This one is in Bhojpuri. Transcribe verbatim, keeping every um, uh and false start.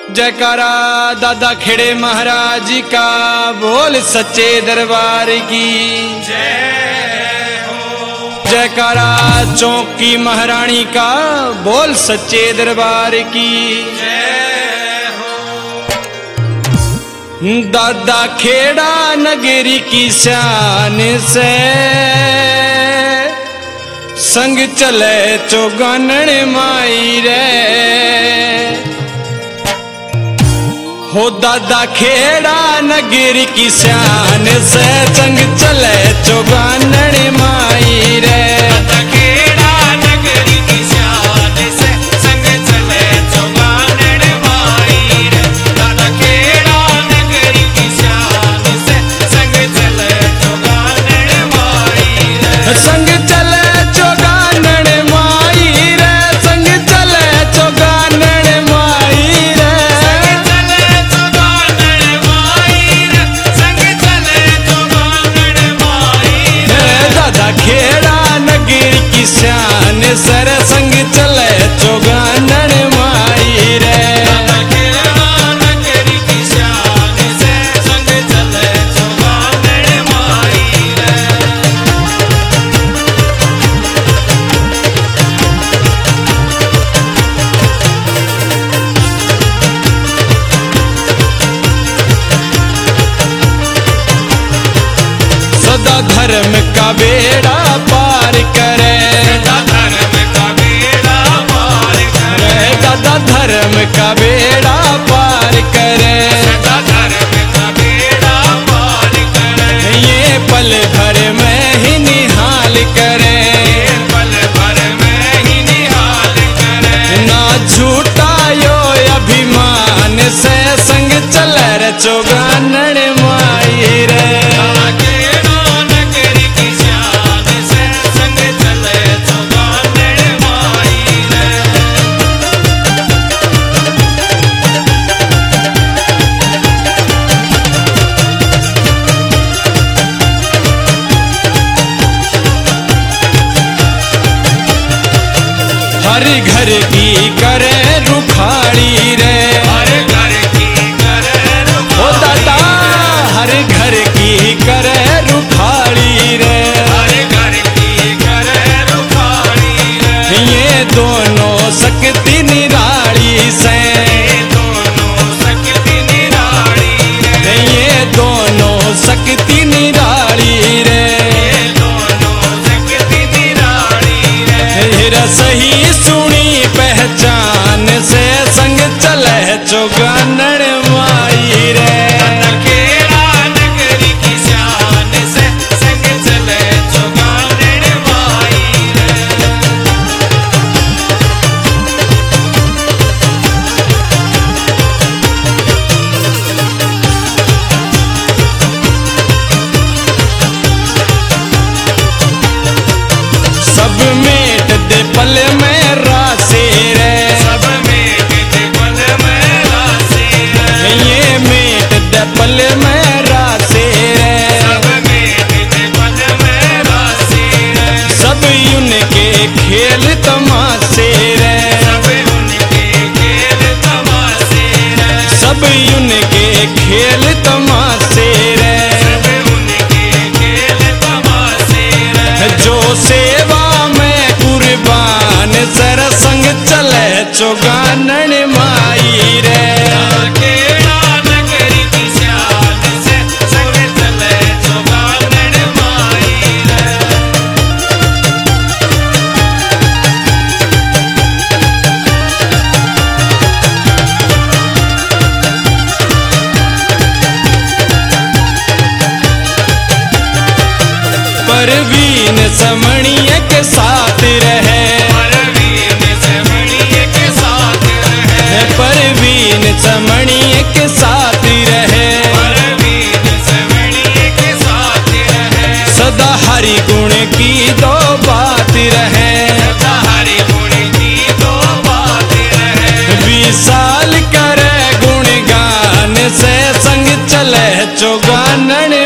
जयकारा दादा खेड़े महाराज जी का, बोल सच्चे दरबार की जय हो। जयकारा चौकी महारानी का, बोल सच्चे दरबार की जय हो। दादा खेड़ा नगरी की शान से संग चले चौगानन माई रे हो। दादा खेड़ा नगरी की शान से संग चले चौगानन माई रे। दादा खेड़ा नगरी की शान से संग चले चौगानन माई रे। दादा खेड़ा नगरी की शान से संग चले चौगानन माई रे। संग चले चौगानन माई रे, संग चले चौगानन माई रे। खेड़ा नगरी की शान सर संग चले चौगानन माई रे। दादा खेड़ा नगरी की शान से संग चले चौगानन माई रे। सदा धर्म का बेड़ा पार करे, सदा धर्म का बेड़ा पार करे। दादा धर्म का बेड़ा पार करे, सदा धर्म का बेड़ा पार करे। ये पल भर में ही निहाल करे, पल भर में ही निहाल करे। ना झूठा यो अभिमान से संग चले रे चौगानन माई रे। दादा खेड़ा नगरी की शान से संग चले चौगानन माई रे। हर घर की करे रुखाड़ी रे, हर घर की करे ओ दादा हर घर की करे रुखाड़ी रे। हर घर की करे रुखाड़ी रे। ये दोनों शक्ति निराली से, ये दोनों शक्ति निराली रे। ये दोनों शक्ति निराली रे। ये दोनों शक्ति निराली रे। हेरा सही सुनी पहचान से संग चले चौगानन माई रे। दादा खेड़ा नगरी की शान से संग चले चौगानन माई रे। सब मेट दे पल में रासे रे, सब मेट दे पल में रासे रे। ये मेट दे पल में रासे रे। सब मेट दे पल में रासे रे। सब उनके खेल तमाशे रे, सब उनके खेल तमाशे रे। सब उनके खेल तमाशे रे। सब उनके खेल तमाशे रे। जो सेवा में कुर्बान सर संग चले चौगानन माई रे। दादा खेड़ा नगरी की शान से संग चले चौगानन माई रे। परवीन समणिय के साथ रहे, परवीन समणिय के साथ रहे। परवीन समणिय के साथ रहे। परवीन समणिय के साथ रहे। सदा हरि गुण की दो बात रहे, सदा हरि गुण की दो बात रहे। विशाल करे गुणगान से संग चले चौगानन